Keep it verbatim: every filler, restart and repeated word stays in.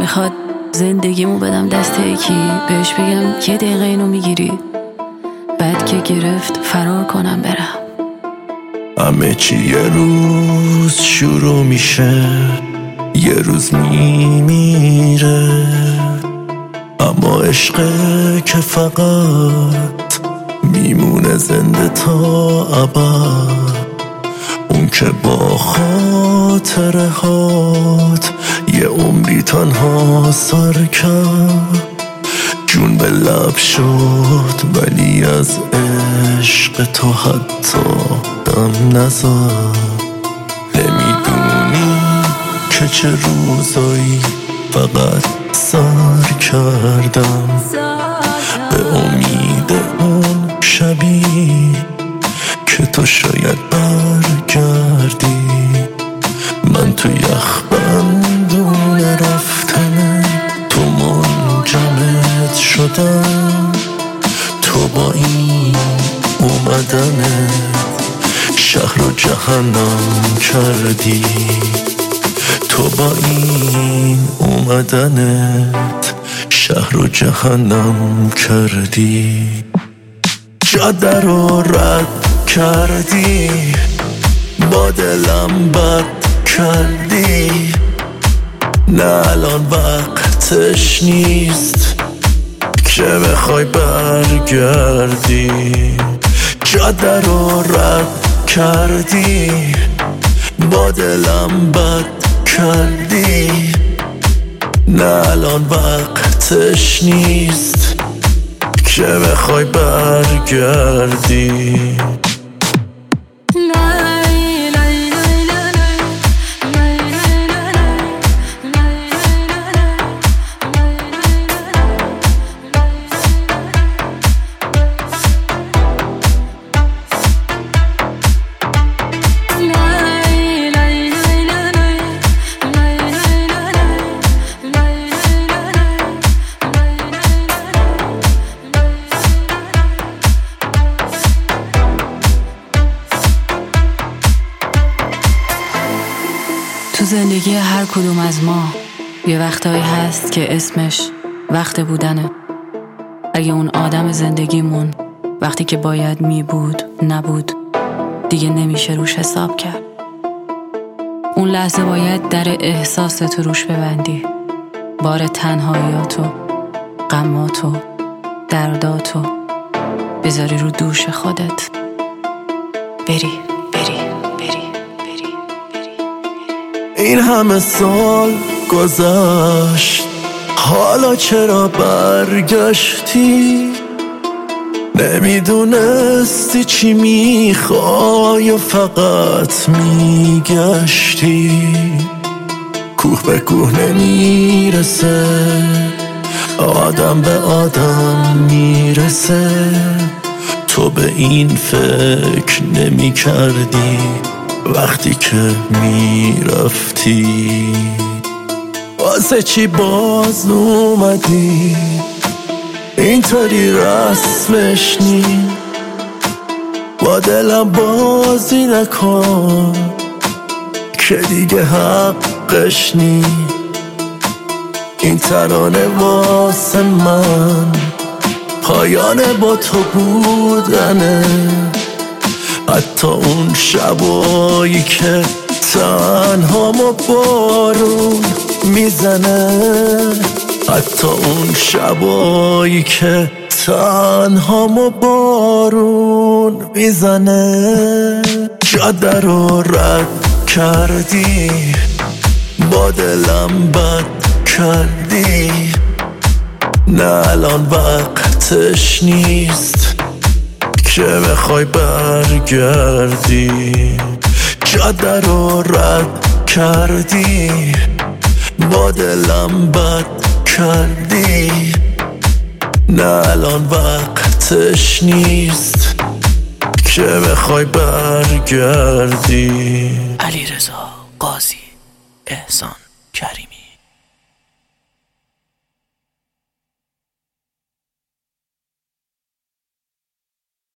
بخواد زندگیمو بدم دست یکی، بهش بگم یه دقیقه اینو میگیری، بعد که گرفت فرار کنم برم. همه چی یه روز شروع میشه، یه روز میمیره، اما عشقه که فقط میمونه زنده تا ابد. اون که با خاطره هات یه عمری تنها سر کرد، جون به لب شد ولی از عشق تو حتی دم نزد. نمیدونی که چه روزایی فقط سر کردم به امید اون شبی که تو شاید برگردی. من تو یخ بندون رفتن تو منجمد شدم، تو با این اومدنت شهر رو جهنم کردی. تو با این اومدنت شهر رو جهنم کردی. جاده رو رد کردی، با دلم بد کردی. نه الان وقتش نیست که بخوای برگردی. جاده رو رد کردی، با دلم بد کردی. نه الان وقتش نیست که بخوای برگردی. تو زندگی هر کدوم از ما یه وقتایی هست که اسمش وقت بودنه. اگه اون آدم زندگیمون وقتی که باید می بود نبود، دیگه نمیشه روش حساب کرد. اون لحظه باید در احساستو روش ببندی، بار تنهاییاتو، غماتو، درداتو بذاری رو دوش خودت، بری این همه سال گذشت، حالا چرا برگشتی؟ نمیدونستی چی میخوای و فقط میگشتی. کوه به کوه نمیرسه، آدم به آدم میرسه. تو به این فکر نمی کردی وقتی که میرفتی. واسه چی باز اومدی؟ اینطوری رسمش نی، با دلم بازی نکن که دیگه حقش نی. این ترانه واسه من پایان با تو بودنه، حتی اون شبایی که تنهامو بارون میزنه. حتی اون شبایی که تنهامو بارون میزنه. جاده رو رد کردی، با دلم بد کردی. نه الان وقتش نیست که بخوای برگردی. جاده رو رد کردی، با دلم بد کردی. نه الان وقتش نیست که بخوای برگردی. علیرضا قاضی، احسان کریمی.